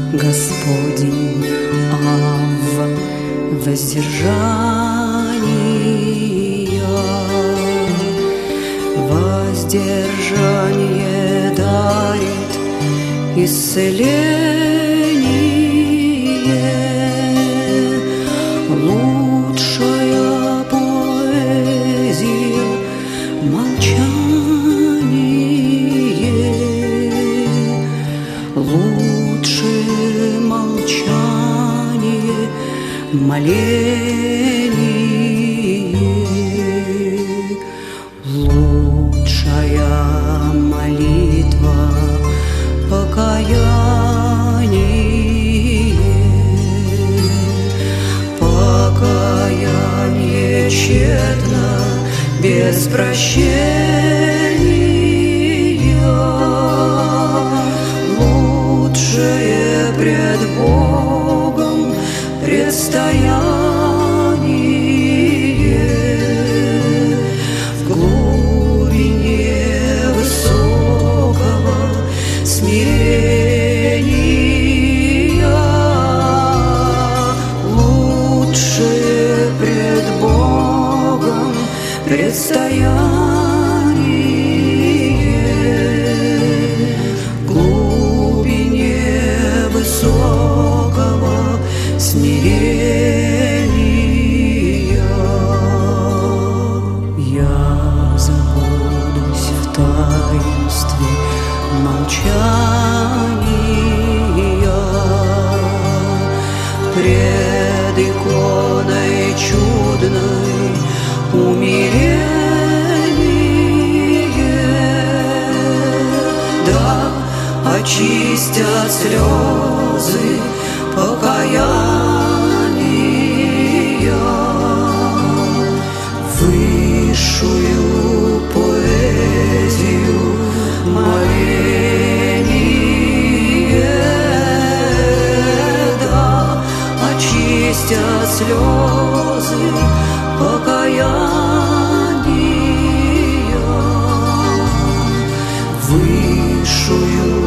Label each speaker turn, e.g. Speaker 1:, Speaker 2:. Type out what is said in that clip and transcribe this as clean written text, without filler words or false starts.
Speaker 1: Господень, в воздержание дарит исцеление, лучшая поэзия молчание, лучшее молчание моление, лучшая молитва покаяние, покаяние тщетно без прощения, лучшее пред Богом предстояние, в глубине высокого смирения, лучшее пред Богом предстояние, в глубине высокого смирения. Я забудусь в таинстве молчания пред иконой чудной умиления, да очистят слезы покаяния высшую поэзию моления, да очистят слезы покаяния высшую